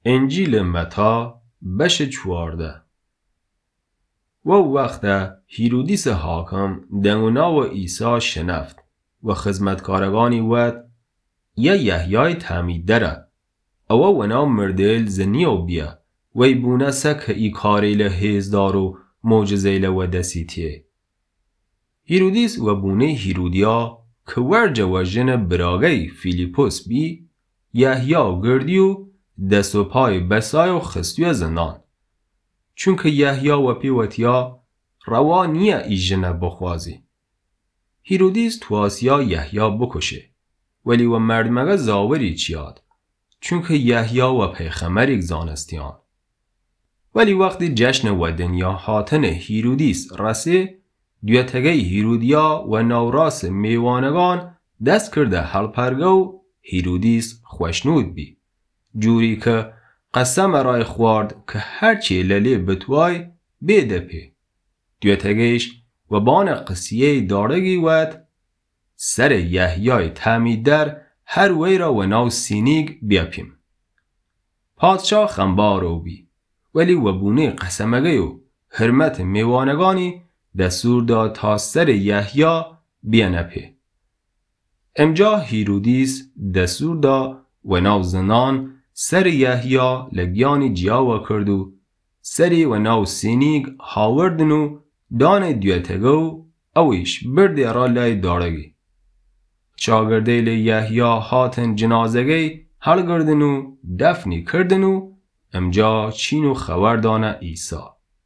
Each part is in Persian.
انجیل متی بش 14. و وقت هیرودیس حاکم دنگونا و عیسی شنفت و خدمتکارگانی ود یا یحیای تعمید داره او ونا مردل زنیو بیا وی بونه سک ای کاریل هیزدار و معجزیل و دسیتیه. هیرودیس و بونه هیرودیا که ورج و جن براغی فیلیپوس بی یحیا گردیو دست و پای بسای و خستیو زندان. چونکه یحیا و پیوتیا روا نیه ای جنه بخوازی. هیرودیس تو آسیا یحیا بکشه ولی و مردمگه زاوری چیاد چونکه یحیا و پیغمبر زانستیان. ولی وقتی جشن و دنیا هاتن هیرودیس رسه دیوتگه هیرودیا و نوراس میوانگان دست کرده هلپرگه و هیرودیس خوشنود بی جوری که قسم رای خوارد که هرچی للی بتوای بیده پی. دیوتگهش و بان قصیه دارگی ود سر یحیای تعمید در هر وی را و ناو سینیگ بیاپیم. پادشاه خنبارو بی ولی و بونه قسمگه و حرمت میوانگانی دستور داد تا سر یحیا بیانپی. امجا هیرودیس دستور داد و ناو زنان سر یحیا لگیانی جیاوا کردو سری و ناو سینیگ هاوردنو دان دیوتگو اویش برده را لای دارگی. شاگردیل یحیا هاتن جنازگی حل گردنو دفنی کردنو امجا چینو خبر دانه عیسی.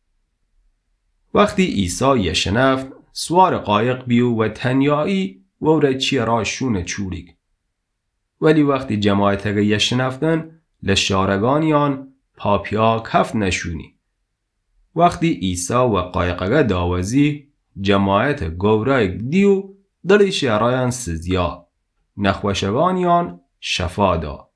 وقتی عیسی یشنفت سوار قایق بیو و تنیایی وره چی را شونه چوریگ. ولی وقتی جماعتگه یشنفتن لشارگانیان پاپیا کف نشونی. وقتی عیسی و قایقگه داوزی جماعت گورایگ دیو دلیش رایان سزیا نخوشگانیان شفا دا.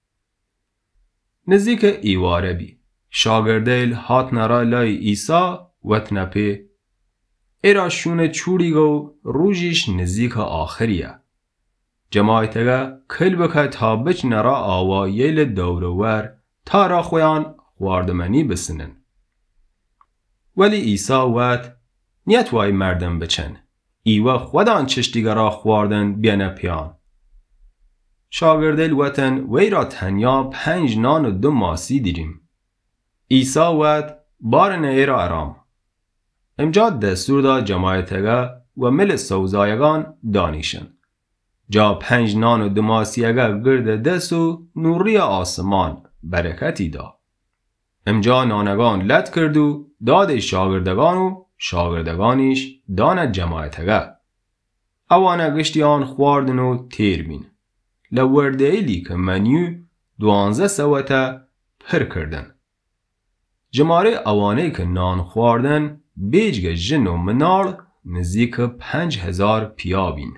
نزدیک ایواره بی شاگردیل هات نرا لای عیسی و تنپی ایرا شونه چوریگو روژیش نزدیک آخریه. جماعتگه کل بکه تا بچ نرا آواییل دورور تا را خویان خواردمنی بسنن. ولی عیسی وقت نیت وای مردم بچن ایوه خودان چشتیگه را خواردن بیانه پیان. شاگردیل وطن وی را تنیا 5 نان و 2 ماسی دیریم. عیسی وقت بارن ایرا ارام. امجا دستور دا جماعتگه و مل سوزایگان دانیشن. جا 5 نان و 2 ماسیگه گرد دستو نوری آسمان برکتی دا. امجا نانگان لط کردو داد شاگردگانو شاگردگانیش داند جماعتگه. اوانه گشتیان خواردنو تیر بین. لورده ایلی که منیو 12 سوته پر کردن. جماره اوانه که نان خواردن بیجگه جن و منال نزدیک 5000 پیا بین.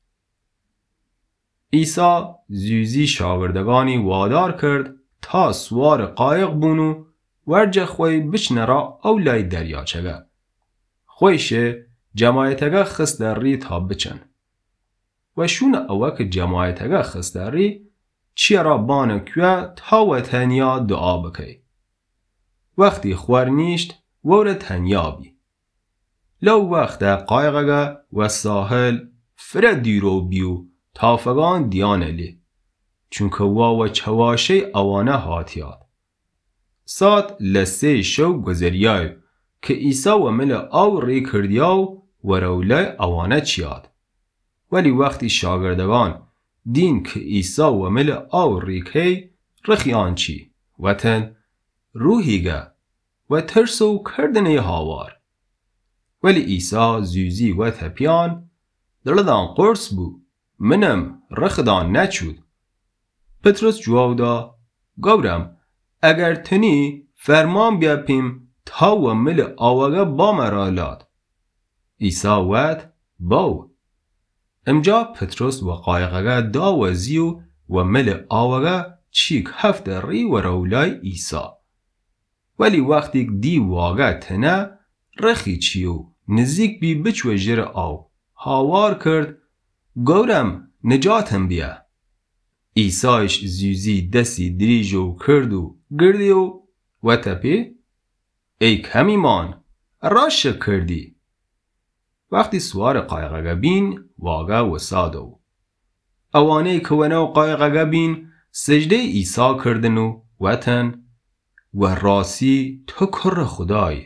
عیسی زیزی شاگردگانی وادار کرد تا سوار قایق بونو ورجه خوی بچنه را اولای دریاچگه. خویشه جماعتگه خست در ری تا بچن. و شون اوک جماعتگه خست در ری چی را بانکوه تا و تنیا دعا بکی. وقتی خور نیشت ور تنیا بی. لو وقت قایقگه و ساحل فره دیرو بیو تافگان دیانه لی. چونکه و چواشه اوانه هاتیاد. سات لسه شو گذریای که عیسی و مل او ری کردیاو و رولای اوانه چیاد. ولی وقتی شاگردگان دین که عیسی و مل او ری که رخیان چی وطن روحیگه و ترسو کردنه هاوار. ولی عیسی زیزی و تپیان دلدان قرص بو منم رخدان نچود. پتروس جواب دا گورم اگر تنی فرمان بیاپیم تا و مل آوگه با مرالات. عیسی وقت باو. امجا پتروس و قایقگه داوزیو و مل آوگه چیک هفت ری و رولای عیسی. ولی وقتی دی واگه تنه رخی چیو نزیک بی بچو جر آو هاوار کرد گورم نجاتم بیا. ئیسایش زوزی دەستی دریژە و کرد و گردی و وەتەپێ ئەی کەمیمان ڕاشە کردی. وەختی سوارە قایقەکە بین واگە وەسادە و ئەوانەی کە وەنەو قایقەکە بین سجدەی ئیسا کردن و وەتن وەڕاستی تۆ کوڕە خودای.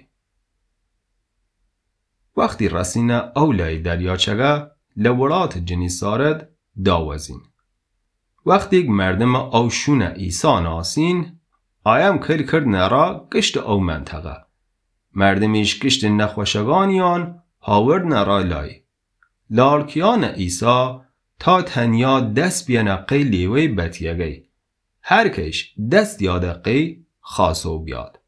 وەختی ڕەسینە ئەو لای دەریاچەکە لە وڵاتە جنیسارەت داوەزین. وەختێک مردمە ئەو شوونە ئیسا ناسین ئایەم کردنە ڕا گشتە ئەو منتەقە. مردمیش گشتە نەخۆشەکانیان هاوردنە ڕا لای. لاڵکیانە ئیسا تا تەنیا دەست بێنە قەی لێوەی بەتیەکەی. هەرکەیش دەست یادە قەی خاسۆ بیاد.